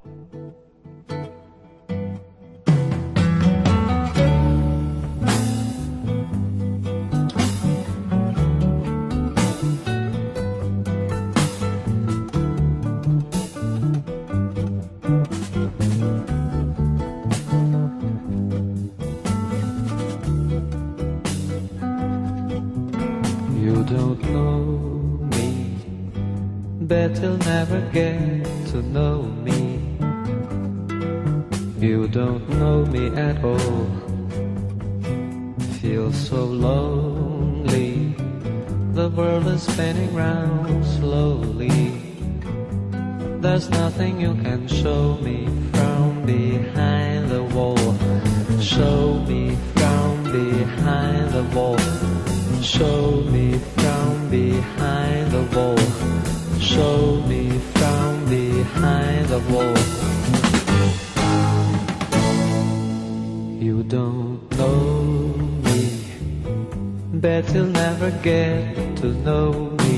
You don't know me, bet you'll never get to know me. You don't know me at all, feel so lonely. The world is spinning round slowly. There's nothing you can show me from behind the wall. Show me from behind the wall. Show me from behind the wall. Show me from behind the wall. You don't know me, bet you'll never get to know me.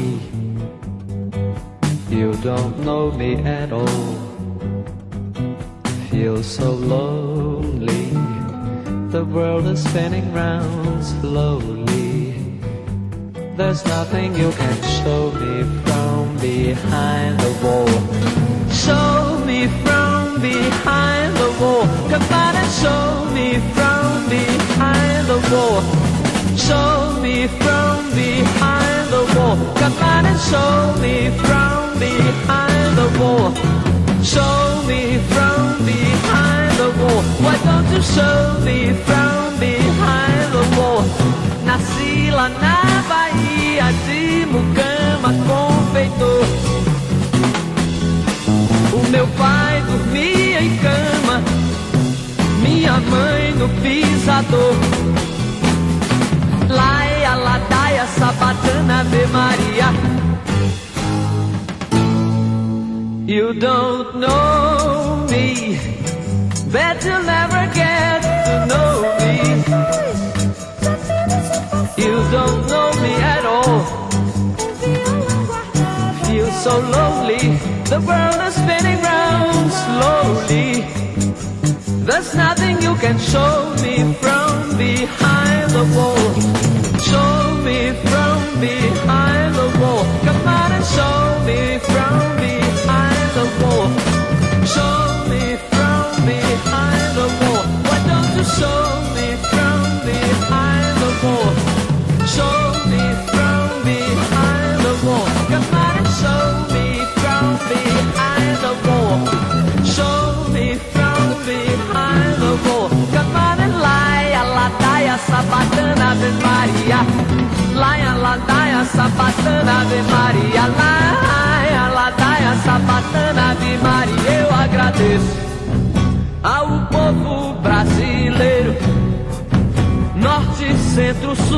You don't know me at all, feel so lonely. The world is spinning round slowly. There's nothing you can show me from behind the wall. Show me from behind the wall. Come on and show me from behind the wall. Show me from behind the wall. Come on and show me from behind the wall. Show me from behind the wall. Why don't you show me from behind the wall? Nasci lá na Bahia de Mucama, confeitor. O meu pai dormia em cama, minha mãe no pisador. Laia, ladaia, sabatana, Ave Maria. You don't know me, bet you'll never get to know me. You don't know me at all, feel so lonely. The world is spinning round slowly. There's nothing you can show me from behind the wall. Show me from behind the wall. Come on and show me from behind the wall. Show me from behind the wall. Why don't you show me from behind the wall? Show me from behind the wall. Come on and show me from behind the wall. Show me from behind the wall. Come on and laia, ladaia, sabatana, Ave Maria. Laia, ladaia, sabatana, Ave Maria. Laia, ladaia, sabatana, Ave Maria. Eu agradeço ao povo brasileiro, norte, centro, sul.